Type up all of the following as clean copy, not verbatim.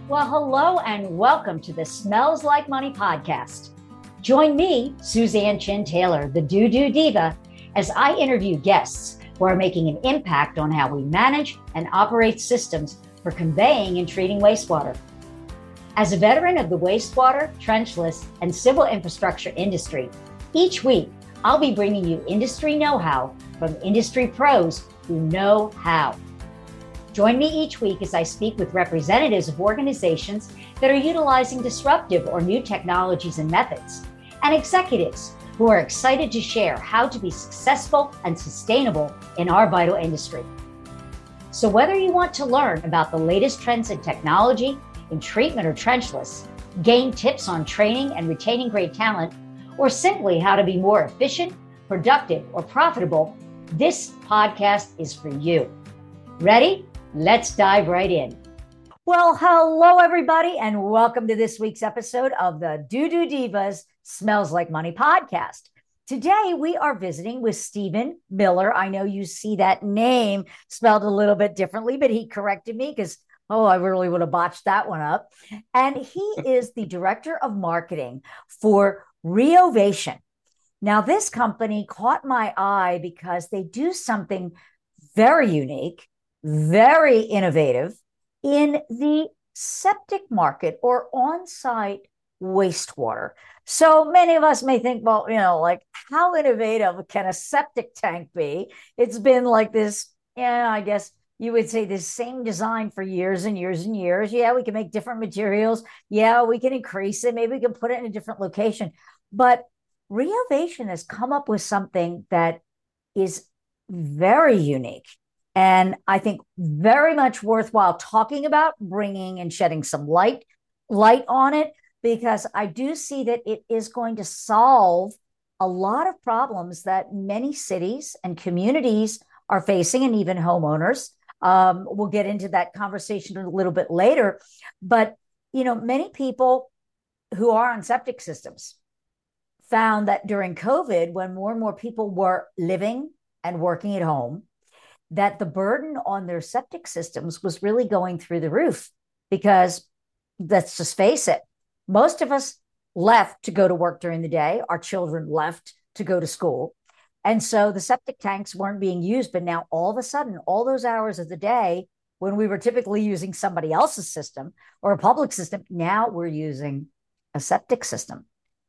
Well, hello and welcome to the Smells Like Money podcast. Join me, Suzanne Chin Taylor, the Doo-Doo Diva, as I interview guests who are making an impact on how we manage and operate systems for conveying and treating wastewater. As a veteran of the wastewater, trenchless, and civil infrastructure industry, each week I'll be bringing you industry know-how from industry pros who know how. Join me each week as I speak with representatives of organizations that are utilizing disruptive or new technologies and methods, and executives who are excited to share how to be successful and sustainable in our vital industry. So whether you want to learn about the latest trends in technology, in treatment or trenchless, gain tips on training and retaining great talent, or simply how to be more efficient, productive, or profitable, this podcast is for you. Ready? Let's dive right in. Well, hello, everybody, and welcome to this week's episode of the Doo-Doo Divas Smells Like Money podcast. Today, we are visiting with Stephen Miller. I know you see that name spelled a little bit differently, but he corrected me because, I really would have botched that one up. And he is the director of marketing for Reovation. Now, this company caught my eye because they do something very unique, very innovative in the septic market or on-site wastewater. So many of us may think, well, like how innovative can a septic tank be? It's been like this, I guess you would say this same design for years and years and years. Yeah, we can make different materials. Yeah, we can increase it. Maybe we can put it in a different location. But Reovation has come up with something that is very unique. And I think very much worthwhile talking about, bringing and shedding some light on it, because I do see that it is going to solve a lot of problems that many cities and communities are facing, and even homeowners. We'll get into that conversation a little bit later. But, many people who are on septic systems found that during COVID, when more and more people were living and working at home, that the burden on their septic systems was really going through the roof, because let's just face it, most of us left to go to work during the day. Our children left to go to school. And so the septic tanks weren't being used. But now all of a sudden, all those hours of the day when we were typically using somebody else's system or a public system, now we're using a septic system.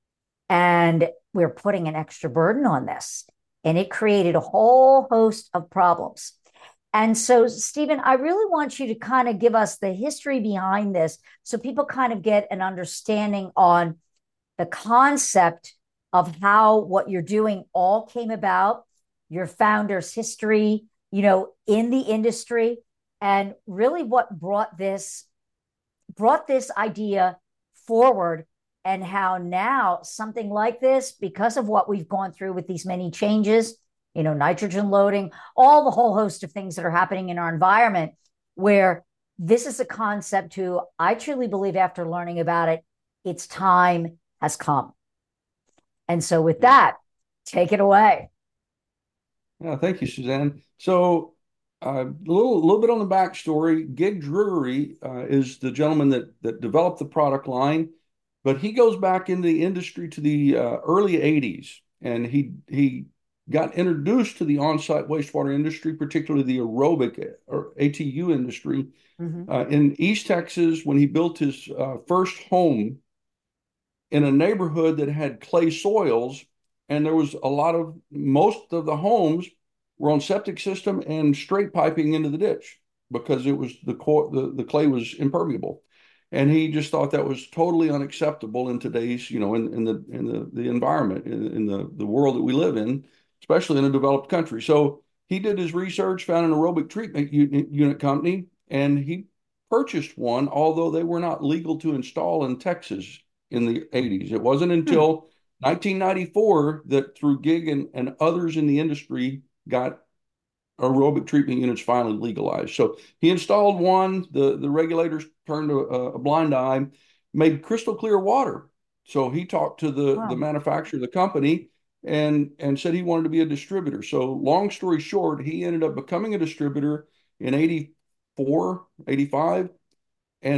And we're putting an extra burden on this. And it created a whole host of problems. And so, Stephen, I really want you to kind of give us the history behind this so people kind of get an understanding on the concept of how what you're doing all came about, your founder's history, in the industry, and really what brought this idea forward, and how now something like this, because of what we've gone through with these many changes, nitrogen loading, all the whole host of things that are happening in our environment, where this is a concept who I truly believe after learning about it, its time has come. And so with that, take it away. Yeah, thank you, Suzanne. So a little bit on the backstory. Gig Drury is the gentleman that developed the product line, but he goes back in the industry to the early 80s, and he got introduced to the on-site wastewater industry, particularly the aerobic or ATU industry, in East Texas, when he built his first home in a neighborhood that had clay soils, and there was most of the homes were on septic system and straight piping into the ditch because it was the clay was impermeable. And he just thought that was totally unacceptable in today's, in the environment, in the world that we live in, especially in a developed country. So he did his research, found an aerobic treatment unit company, and he purchased one, although they were not legal to install in Texas in the 80s. It wasn't until 1994 that through Gig and others in the industry got aerobic treatment units finally legalized. So he installed one. The regulators turned a blind eye, made crystal clear water. So he talked to the manufacturer of the company and said he wanted to be a distributor. So long story short, he ended up becoming a distributor in 84, 85, and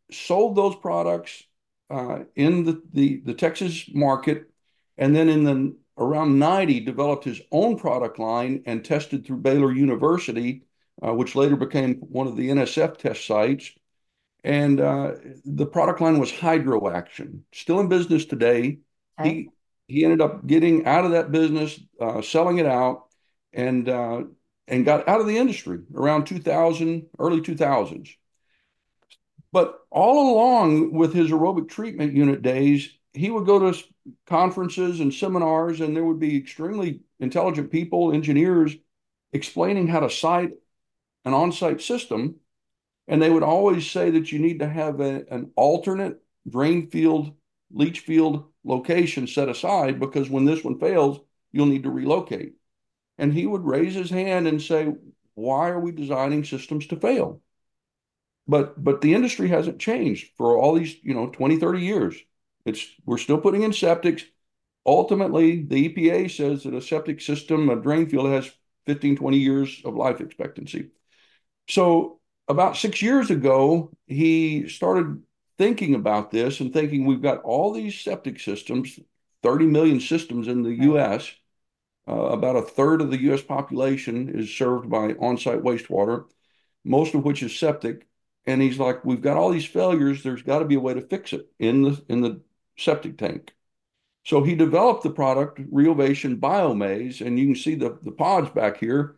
sold those products in the Texas market, and then in the around 90 developed his own product line and tested through Baylor University, which later became one of the NSF test sites. And the product line was HydroAction, still in business today. Okay. He ended up getting out of that business, selling it out, and got out of the industry around 2000, early 2000s. But all along with his aerobic treatment unit days, he would go to conferences and seminars, and there would be extremely intelligent people, engineers, explaining how to site an on-site system. And they would always say that you need to have an alternate drain field, leach field location set aside, because when this one fails, you'll need to relocate. And he would raise his hand and say, why are we designing systems to fail? But the industry hasn't changed for all these, 20, 30 years. We're still putting in septics. Ultimately, the EPA says that a septic system, a drain field, has 15, 20 years of life expectancy. So about 6 years ago, he started thinking about this and thinking we've got all these septic systems, 30 million systems in the US. About a third of the US population is served by on-site wastewater, most of which is septic. And he's like, we've got all these failures. There's got to be a way to fix it in the septic tank. So he developed the product, Reovation Biomaze, and you can see the pods back here.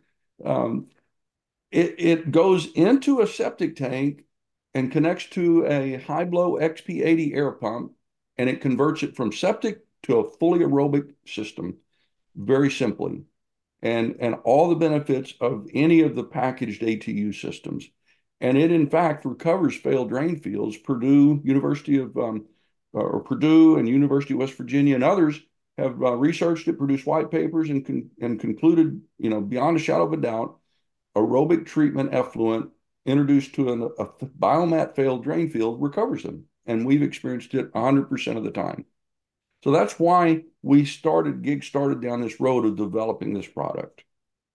It goes into a septic tank and connects to a high blow XP80 air pump, and it converts it from septic to a fully aerobic system very simply, and all the benefits of any of the packaged ATU systems. And it, in fact, recovers failed drain fields. Purdue, University of or Purdue and University of West Virginia and others have researched it, produced white papers, and concluded, beyond a shadow of a doubt, aerobic treatment effluent introduced to a biomat failed drain field recovers them. And we've experienced it 100% of the time. So that's why GIG started down this road of developing this product.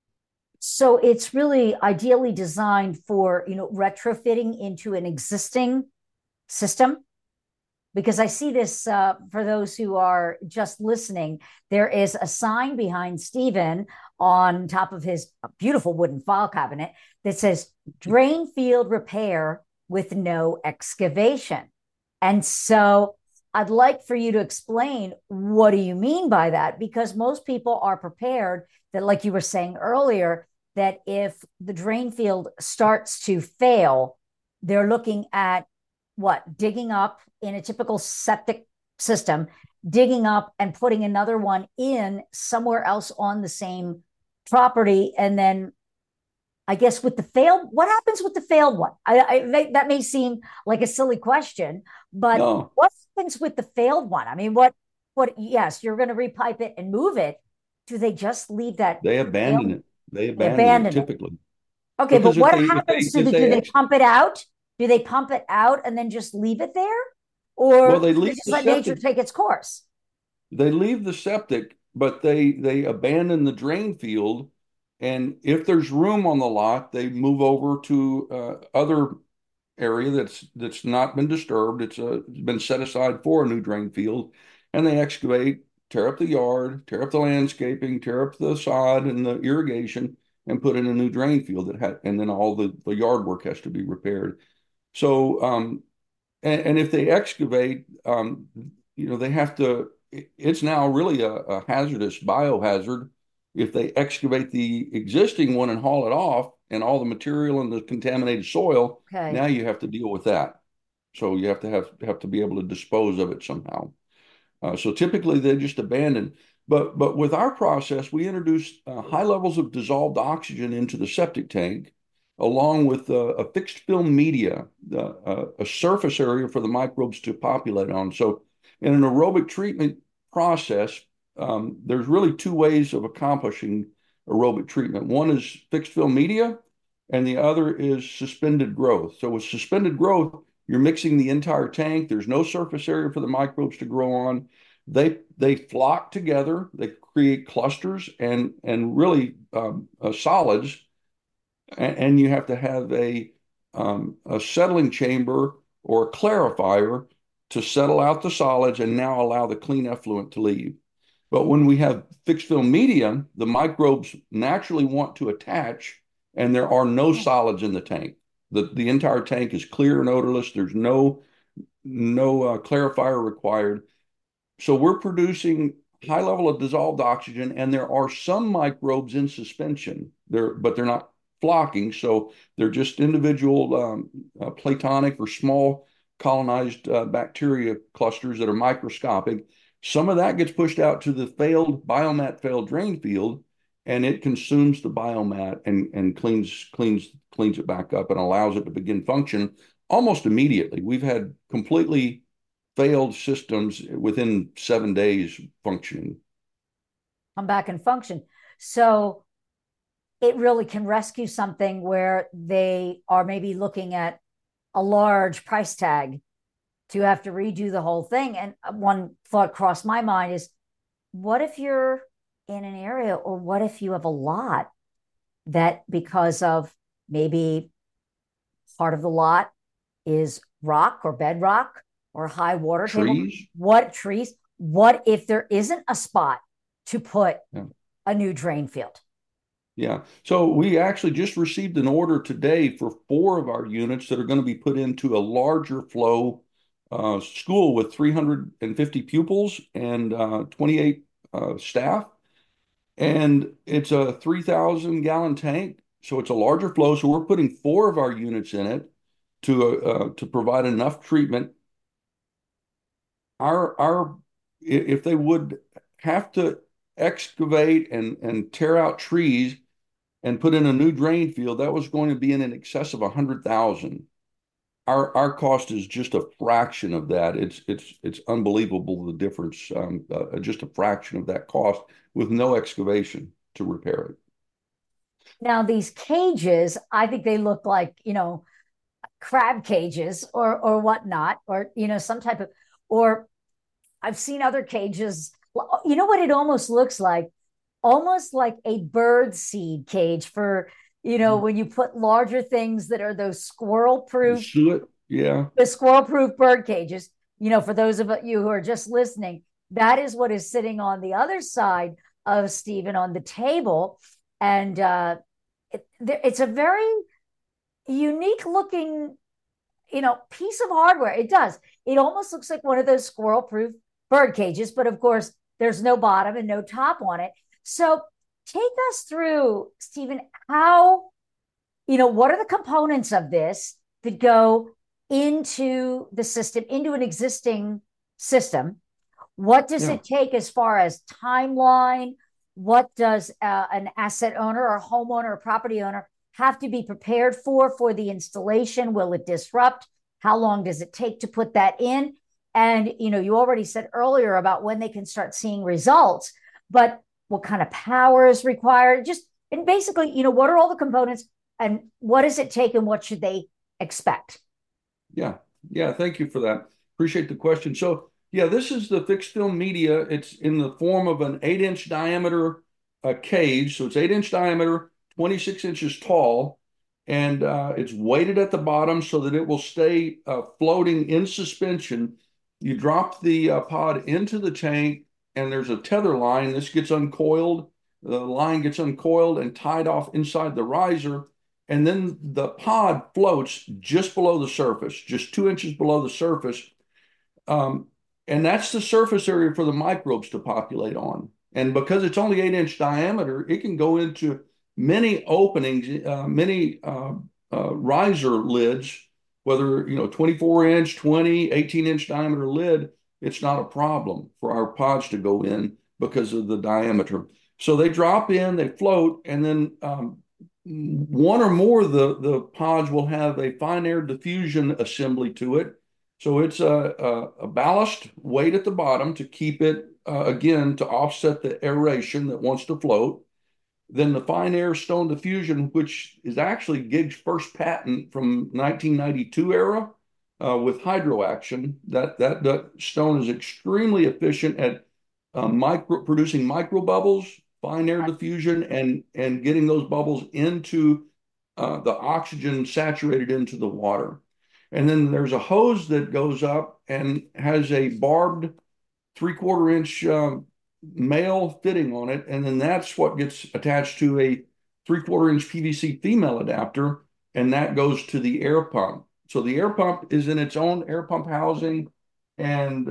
So it's really ideally designed for, retrofitting into an existing system. Because I see this, for those who are just listening, there is a sign behind Stephen on top of his beautiful wooden file cabinet that says drain field repair with no excavation. And so I'd like for you to explain, what do you mean by that? Because most people are prepared that, like you were saying earlier, that if the drain field starts to fail, they're looking at digging up in a typical septic system, digging up and putting another one in somewhere else on the same property. And then I guess what happens with the failed one? That may seem like a silly question, but No, what happens with the failed one? I mean, yes, you're going to repipe it and move it. Do they just leave that they abandon failed? it. They They abandon it abandon it. typically. Okay, but Because what happens to if do they they pump it out? Do they pump it out and then just leave it there? Or well, do they just let nature take its course? they leave the septic, but they abandon the drain field. And if there's room on the lot, they move over to other area that's not been disturbed. It's been set aside for a new drain field, and they excavate, tear up the yard, tear up the landscaping, tear up the sod and the irrigation, and put in a new drain field and then all the yard work has to be repaired. So, and if they excavate, they have to. It's now really a hazardous biohazard. If they excavate the existing one and haul it off, and all the material and the contaminated soil, Okay. now you have to deal with that. So you have to be able to dispose of it somehow. So typically they just abandon. But with our process, we introduce high levels of dissolved oxygen into the septic tank, along with a fixed film media, a surface area for the microbes to populate on. So in an aerobic treatment process, there's really two ways of accomplishing aerobic treatment. One is fixed film media, and the other is suspended growth. So with suspended growth, you're mixing the entire tank. There's no surface area for the microbes to grow on. They flock together. They create clusters and really solids. And you have to have a settling chamber or a clarifier to settle out the solids and now allow the clean effluent to leave. But when we have fixed film media, the microbes naturally want to attach, and there are no solids in the tank. The entire tank is clear and odorless. There's no clarifier required. So we're producing high level of dissolved oxygen, and there are some microbes in suspension. But they're not flocking, so they're just individual platonic or small colonized bacteria clusters that are microscopic. Some of that gets pushed out to the failed drain field, and it consumes the biomat and cleans it back up and allows it to begin function almost immediately. We've had completely failed systems within 7 days functioning. Come back and function. So it really can rescue something where they are maybe looking at a large price tag to have to redo the whole thing. And one thought crossed my mind is, what if you're in an area, or what if you have a lot that, because of maybe part of the lot is rock or bedrock or high water table? What if there isn't a spot to put a new drain field? Yeah. So we actually just received an order today for 4 of our units that are going to be put into a larger flow school with 350 pupils and 28 staff. And it's a 3,000 gallon tank. So it's a larger flow. So we're putting 4 of our units in it to provide enough treatment. If they would have to excavate and tear out trees and put in a new drain field, that was going to be in excess of 100,000. Our cost is just a fraction of that. It's unbelievable, the difference. Just a fraction of that cost with no excavation to repair it. Now, these cages, I think they look like, crab cages or whatnot, or, some type of, or I've seen other cages. You know what it almost looks like? Almost like a bird seed cage for, when you put larger things that are those squirrel proof, yeah, the squirrel proof bird cages. For those of you who are just listening, that is what is sitting on the other side of Stephen on the table. And it's a very unique looking, piece of hardware. It does. It almost looks like one of those squirrel proof bird cages, but of course, there's no bottom and no top on it. So take us through, Stephen, how, what are the components of this that go into the system, into an existing system? What does it take as far as timeline? What does an asset owner or homeowner or property owner have to be prepared for the installation? Will it disrupt? How long does it take to put that in? And, you already said earlier about when they can start seeing results, but what kind of power is required? And basically, what are all the components and what does it take and what should they expect? Yeah. Thank you for that. Appreciate the question. So, this is the fixed film media. It's in the form of an 8-inch diameter cage. So it's 8-inch diameter, 26 inches tall, and it's weighted at the bottom so that it will stay floating in suspension. You drop the pod into the tank, and there's a tether line. This gets uncoiled. The line gets uncoiled and tied off inside the riser. And then the pod floats just below the surface, just 2 inches below the surface. And that's the surface area for the microbes to populate on. And because it's only 8-inch diameter, it can go into many openings, many riser lids, whether, 24-inch, 20, 18-inch diameter lid. It's not a problem for our pods to go in because of the diameter. So they drop in, they float, and then one or more of the pods will have a fine air diffusion assembly to it. So it's a ballast weight at the bottom to keep it, again, to offset the aeration that wants to float. Then the fine air stone diffusion, which is actually GIG's first patent from 1992 era with hydroaction. That stone is extremely efficient at producing micro bubbles, fine air diffusion, and getting those bubbles into the oxygen saturated into the water. And then there's a hose that goes up and has a barbed 3/4 inch male fitting on it. And then that's what gets attached to a 3/4 inch PVC female adapter. And that goes to the air pump. So the air pump is in its own air pump housing and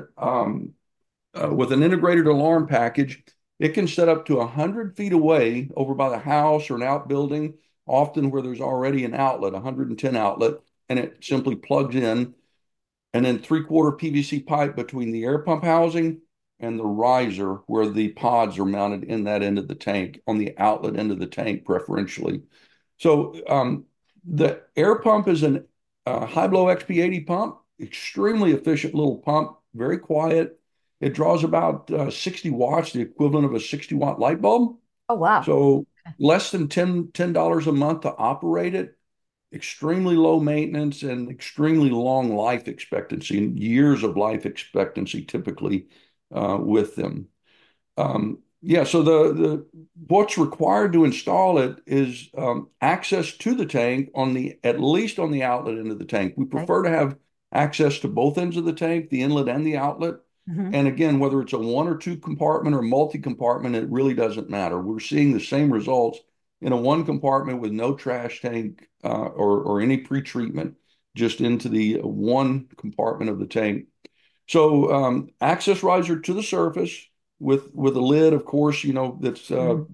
with an integrated alarm package. It can set up to 100 feet away over by the house or an outbuilding, often where there's already an outlet, 110 outlet, and it simply plugs in. And then 3/4 PVC pipe between the air pump housing and the riser where the pods are mounted in that end of the tank, on the outlet end of the tank, preferentially. So the air pump is an high blow XP80 pump, extremely efficient little pump, very quiet. It draws about 60 watts, the equivalent of a 60-watt light bulb. Oh, wow. So less than $10 a month to operate it. Extremely low maintenance and extremely long life expectancy, years of life expectancy typically with them. Yeah, so the what's required to install it is access to the tank on the at least on the outlet end of the tank. We Okay. prefer to have access to both ends of the tank, the inlet and the outlet. Mhm. And again, whether it's a one or two compartment or multi-compartment, it really doesn't matter. We're seeing the same results in a one compartment with no trash tank or any pre-treatment, just into the one compartment of the tank. So access riser to the surface with a lid, of course, that's Mhm.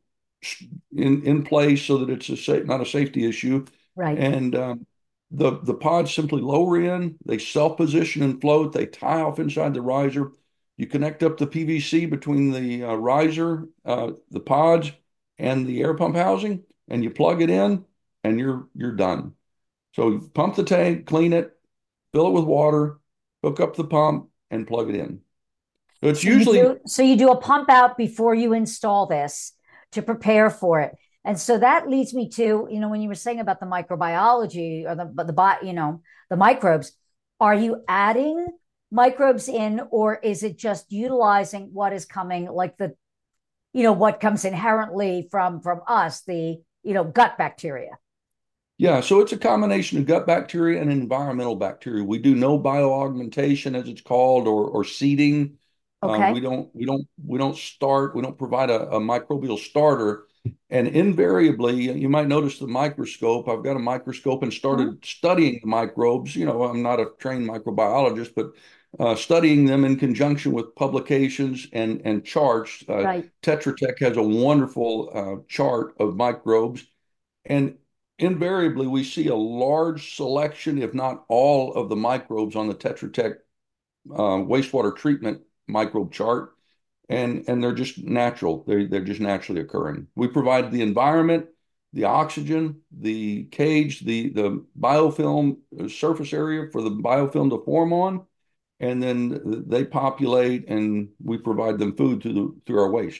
in place so that it's not a safety issue. Right. And the pods simply lower in, they self-position and float, they tie off inside the riser. You connect up the PVC between the riser, the pods, and the air pump housing, and you plug it in, and you're done. So you pump the tank, clean it, fill it with water, hook up the pump, and plug it in. So it's usually So you do a pump out before you install this to prepare for it. And so that leads me to, when you were saying about the microbiology or the microbes, are you adding microbes in, or is it just utilizing what is coming, like what comes inherently from us, the, gut bacteria? Yeah, so it's a combination of gut bacteria and environmental bacteria. We do no bioaugmentation, as it's called, or seeding. Okay. We don't provide a microbial starter. And invariably, you might notice the microscope. I've got a microscope and Mhm. started studying the microbes. I'm not a trained microbiologist, but studying them in conjunction with publications and charts. Right. Tetra Tech has a wonderful chart of microbes. And invariably, we see a large selection, if not all, of the microbes on the Tetra Tech wastewater treatment microbe chart, and they're just natural. They're just naturally occurring. We provide the environment, the oxygen, the cage, the biofilm surface area for the biofilm to form on, and then they populate, and we provide them food through our waste.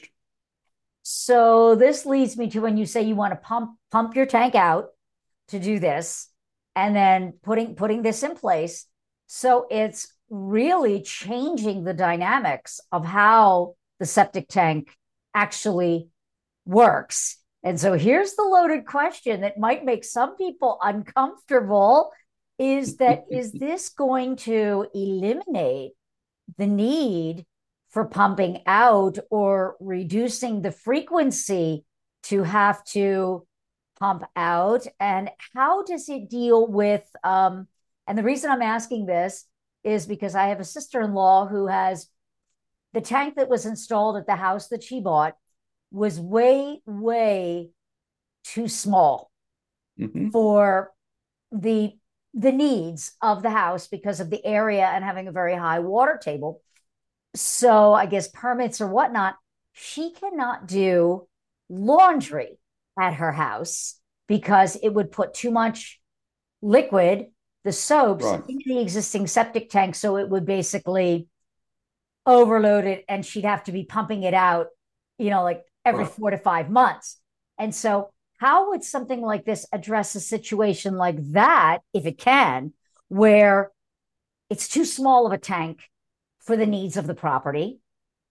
So this leads me to when you say you want to pump your tank out to do this, and then putting this in place. So it's really changing the dynamics of how the septic tank actually works. And so here's the loaded question that might make some people uncomfortable, is this going to eliminate the need for pumping out or reducing the frequency to have to pump out? And how does it deal with, and the reason I'm asking this is because I have a sister-in-law who has the tank that was installed at the house that she bought was way, way too small Mhm. for the the needs of the house because of the area and having a very high water table. So I guess permits or whatnot, she cannot do laundry at her house because it would put too much liquid, the soaps, Right, into the existing septic tank. So it would basically overload it and she'd have to be pumping it out, like every right. 4 to 5 months. And so, how would something like this address a situation like that, if it can, where it's too small of a tank for the needs of the property?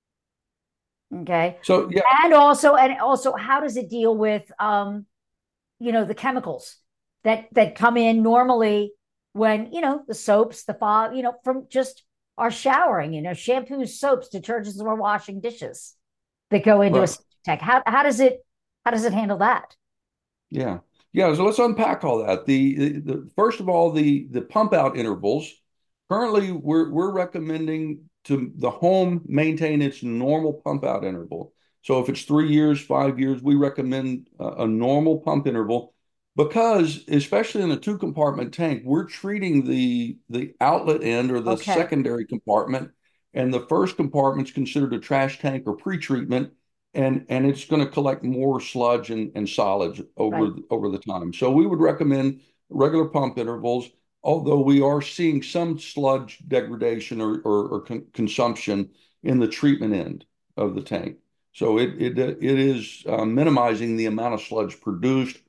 Okay. So yeah, And also how does it deal with the chemicals that come in normally when, the soaps, the fog, from just our showering, shampoos, soaps, detergents, or washing dishes that go into a Right. septic tank. How does it handle that? Yeah. Yeah. So let's unpack all that. The first of all, the pump out intervals. Currently, we're recommending to the home maintain its normal pump out interval. So if it's 3 years, 5 years, we recommend a normal pump interval because, especially in a two compartment tank, we're treating the outlet end or the Okay. secondary compartment, and the first compartment's considered a trash tank or pre-treatment, and it's going to collect more sludge and solids Right. over the time. So we would recommend regular pump intervals, although we are seeing some sludge degradation or consumption in the treatment end of the tank. So it is minimizing the amount of sludge produced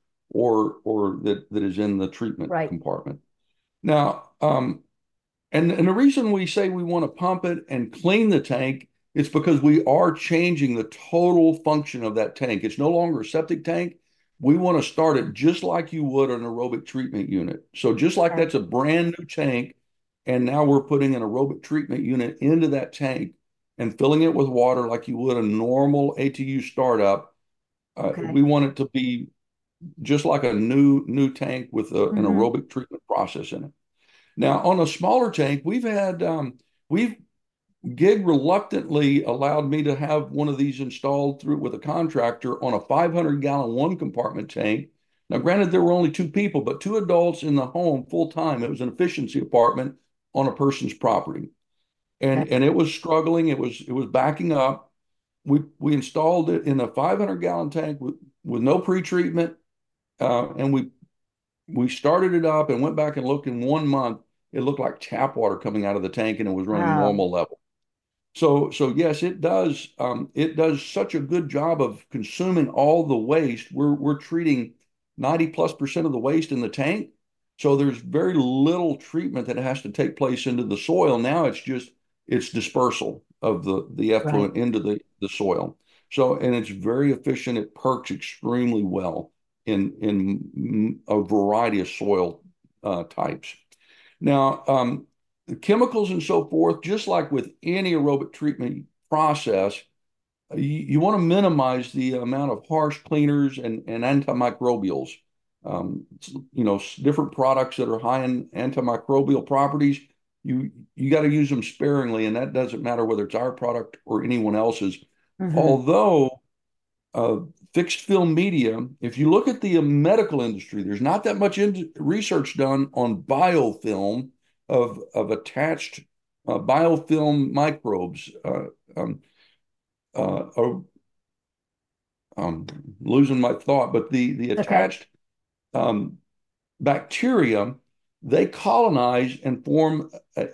or that is in the treatment Right. compartment. Now, and the reason we say we want to pump it and clean the tank is because we are changing the total function of that tank. It's no longer a septic tank. We want to start it just like you would an aerobic treatment unit. So just like Okay. that's a brand new tank, and now we're putting an aerobic treatment unit into that tank and filling it with water like you would a normal ATU startup. Okay. We want it to be just like a new tank with an Hmm. aerobic treatment process in it. Now, on a smaller tank, we've Gig reluctantly allowed me to have one of these installed through with a contractor on a 500-gallon one compartment tank. Now, granted, there were only two people, but two adults in the home full time. It was an efficiency apartment on a person's property, Okay. and it was struggling. It was backing up. We installed it in a 500-gallon tank with no pretreatment, and we started it up and went back and looked in 1 month. It looked like tap water coming out of the tank, and it was running Wow. normal level. So yes, it does. It does such a good job of consuming all the waste. We're treating 90+% of the waste in the tank. So there's very little treatment that has to take place into the soil. Now it's dispersal of the Right. effluent into the soil. So and it's very efficient. It perks extremely well in a variety of soil types. Now, the chemicals and so forth, just like with any aerobic treatment process, you want to minimize the amount of harsh cleaners and antimicrobials. Different products that are high in antimicrobial properties, you got to use them sparingly, and that doesn't matter whether it's our product or anyone else's. Hmm. Although uh, fixed film media, if you look at the medical industry, there's not that much research done on biofilm of attached biofilm microbes. Um, uh, um, Losing my thought, but the Okay. attached um, bacteria, they colonize and form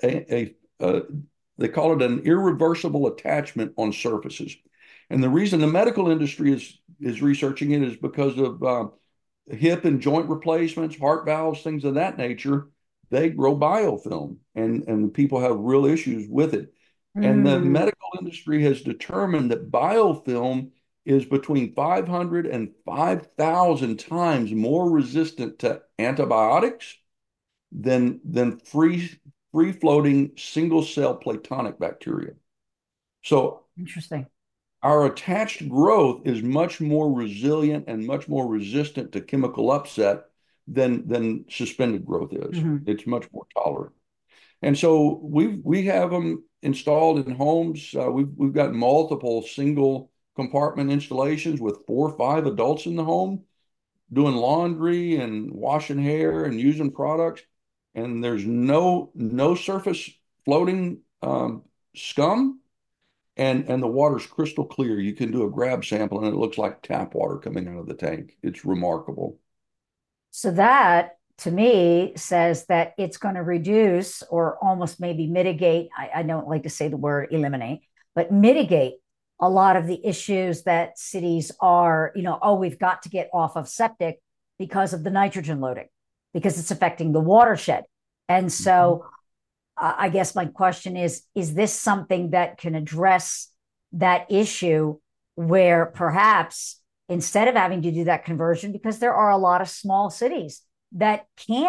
a they call it an irreversible attachment on surfaces. And the reason the medical industry is researching it is because of hip and joint replacements, heart valves, things of that nature. They grow biofilm, and people have real issues with it. And the Mm. medical industry has determined that biofilm is between 500 and 5,000 times more resistant to antibiotics than free floating single cell Platonic bacteria. So Interesting. our attached growth is much more resilient and much more resistant to chemical upset than suspended growth is. Hmm. It's much more tolerant. And so we have them installed in homes. We've got multiple single compartment installations with 4 or 5 adults in the home doing laundry and washing hair and using products. And there's no surface floating scum, and the water's crystal clear. You can do a grab sample, and it looks like tap water coming out of the tank. It's remarkable. So that to me says that it's going to reduce or almost maybe mitigate. I don't like to say the word eliminate, but mitigate a lot of the issues that cities are, oh, we've got to get off of septic because of the nitrogen loading, because it's affecting the watershed. And Mhm. so I guess my question is this something that can address that issue where perhaps instead of having to do that conversion, because there are a lot of small cities that can't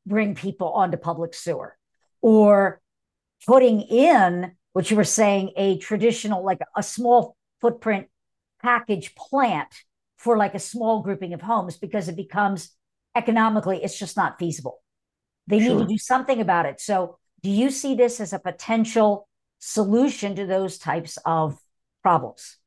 bring people onto public sewer, or putting in what you were saying, a traditional, like a small footprint package plant for like a small grouping of homes, because it becomes economically, it's just not feasible. They need to Sure. do something about it. So, do you see this as a potential solution to those types of problems?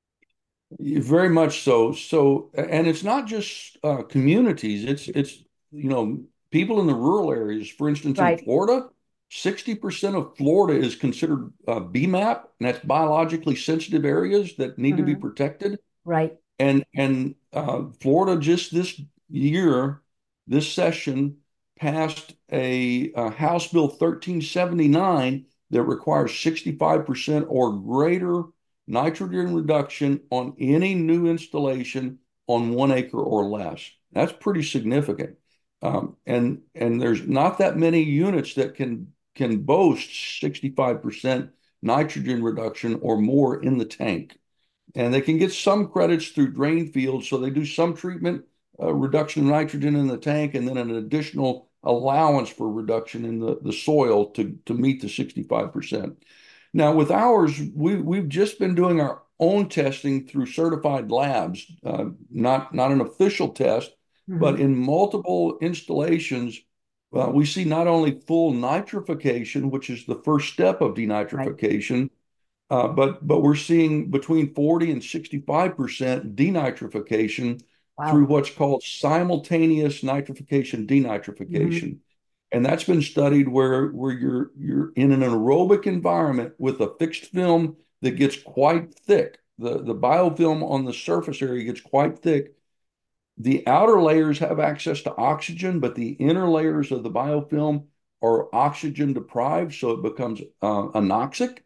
Very much so. So, and it's not just communities. It's people in the rural areas. For instance, in Right. Florida, 60% of Florida is considered BMAP, and that's biologically sensitive areas that need to be Mm-hmm. protected. Right. And Florida just this year, this session passed a House Bill 1379 that requires 65% or greater nitrogen reduction on any new installation on 1 acre or less. That's pretty significant. And there's not that many units that can boast 65% nitrogen reduction or more in the tank. And they can get some credits through drain fields. So they do some treatment, reduction of nitrogen in the tank, and then an additional allowance for reduction in the soil to meet the 65%. Now, with ours, we've just been doing our own testing through certified labs, not an official test, Mm-hmm. but in multiple installations, we see not only full nitrification, which is the first step of Right. denitrification, but we're seeing between 40 and 65% denitrification through Wow. what's called simultaneous nitrification Mm-hmm. denitrification. And that's been studied where you're in an aerobic environment with a fixed film that gets quite thick. The biofilm on the surface area gets quite thick. The outer layers have access to oxygen, but the inner layers of the biofilm are oxygen deprived, so it becomes anoxic.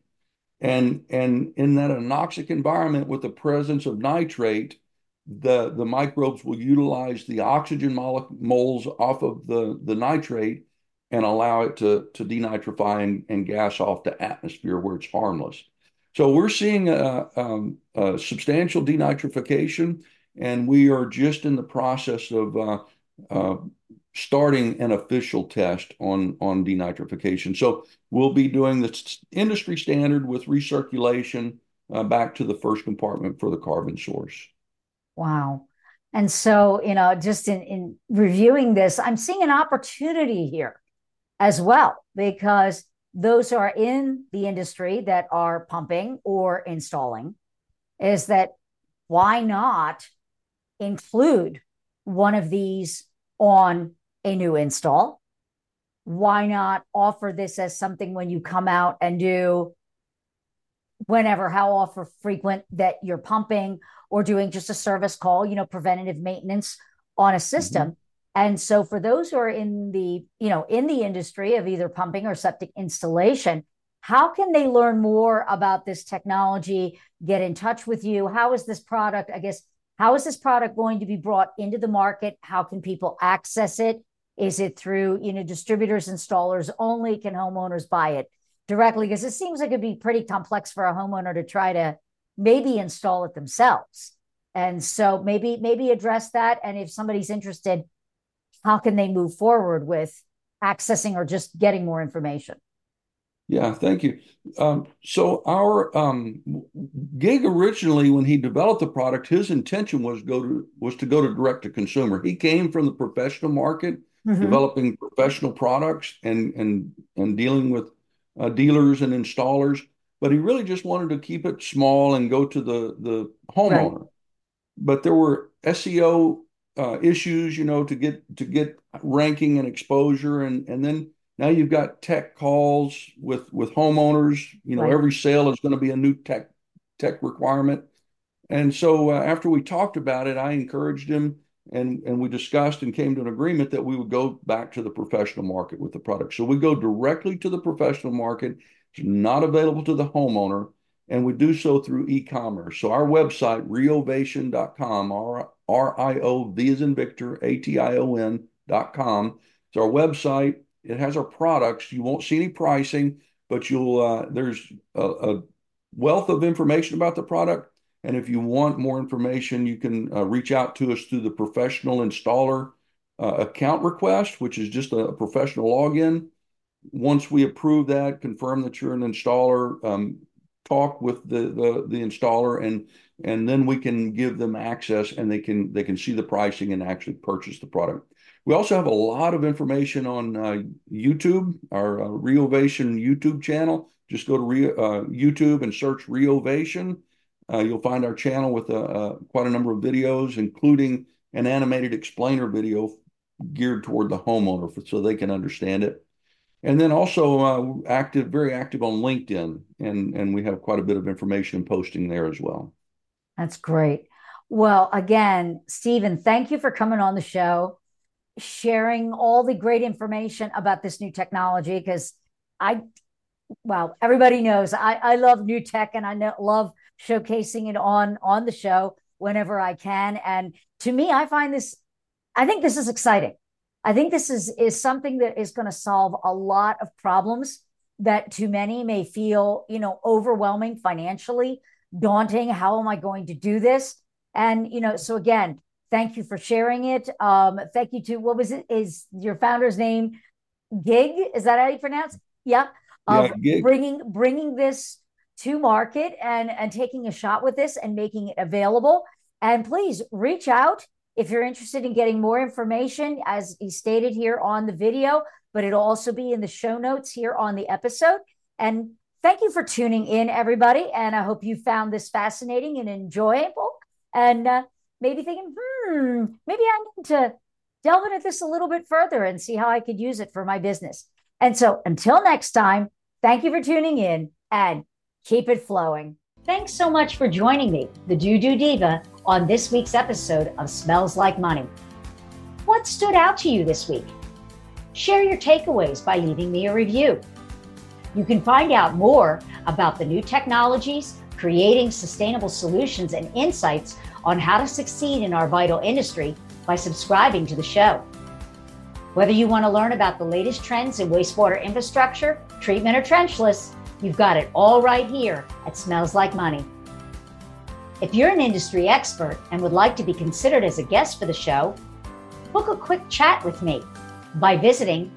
And in that anoxic environment with the presence of nitrate, the microbes will utilize the oxygen moles off of the nitrate and allow it to denitrify and gas off to atmosphere where it's harmless. So we're seeing a substantial denitrification, and we are just in the process of uh, starting an official test on denitrification. So we'll be doing the industry standard with recirculation back to the first compartment for the carbon source. Wow. And so, just in reviewing this, I'm seeing an opportunity here as well, because those who are in the industry that are pumping or installing, is that why not include one of these on a new install? Why not offer this as something when you come out and do whenever, how often frequent that you're pumping, or doing just a service call, preventative maintenance on a Mhm. system. And so for those who are in the industry of either pumping or septic installation, how can they learn more about this technology, get in touch with you? How is this product, I guess, how is this product going to be brought into the market? How can people access it? Is it through, distributors, installers only? Can homeowners buy it directly? Because it seems like it'd be pretty complex for a homeowner to try to maybe install it themselves. And so maybe address that. And if somebody's interested, how can they move forward with accessing or just getting more information? Yeah, thank you. So our gig originally, when he developed the product, his intention was to go to direct to consumer. He came from the professional market, Mm-hmm. developing professional products and dealing with dealers and installers. But he really just wanted to keep it small and go to the Right. homeowner. But there were SEO issues, to get ranking and exposure, and then now you've got tech calls with homeowners. Right. Every sale is going to be a new tech requirement. And so after we talked about it, I encouraged him, and we discussed and came to an agreement that we would go back to the professional market with the product. So we go directly to the professional market. It's not available to the homeowner, and we do so through e-commerce. So our website, riovation.com, R-I-O-V as in Victor, ATION.com. It's our website. It has our products. You won't see any pricing, but there's a wealth of information about the product. And if you want more information, you can reach out to us through the professional installer account request, which is just a professional login. Once we approve that, confirm that you're an installer, talk with the installer, and then we can give them access, and they can see the pricing and actually purchase the product. We also have a lot of information on YouTube, our Reovation YouTube channel. Just go to YouTube and search Reovation. You'll find our channel with quite a number of videos, including an animated explainer video geared toward the homeowner so they can understand it. And then also very active on LinkedIn, and we have quite a bit of information and posting there as well. That's great. Well, again, Stephen, thank you for coming on the show, sharing all the great information about this new technology, because everybody knows I love new tech, and I love showcasing it on the show whenever I can. And to me, I think this is exciting. I think this is something that is going to solve a lot of problems that to many may feel, overwhelming, financially daunting. How am I going to do this? And, so again, thank you for sharing it. Thank you to, what was it? Is your founder's name Gig? Is that how you pronounce it? Yeah. Gig. Bringing this to market and taking a shot with this and making it available. And please reach out if you're interested in getting more information, as he stated here on the video, but it'll also be in the show notes here on the episode. And thank you for tuning in, everybody. And I hope you found this fascinating and enjoyable. And maybe thinking, maybe I need to delve into this a little bit further and see how I could use it for my business. And so until next time, thank you for tuning in and keep it flowing. Thanks so much for joining me, the Doo-Doo Diva, on this week's episode of Smells Like Money. What stood out to you this week? Share your takeaways by leaving me a review. You can find out more about the new technologies, creating sustainable solutions, and insights on how to succeed in our vital industry by subscribing to the show. Whether you want to learn about the latest trends in wastewater infrastructure, treatment, or trenchless, you've got it all right here at Smells Like Money. If you're an industry expert and would like to be considered as a guest for the show, book a quick chat with me by visiting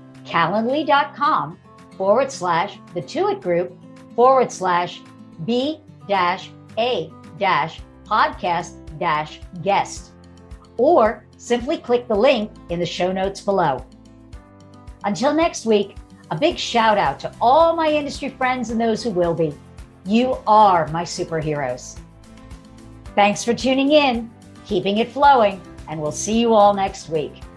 calendly.com/the2it group/B-A-podcast-guest, or simply click the link in the show notes below. Until next week, a big shout out to all my industry friends and those who will be. You are my superheroes. Thanks for tuning in, keeping it flowing, and we'll see you all next week.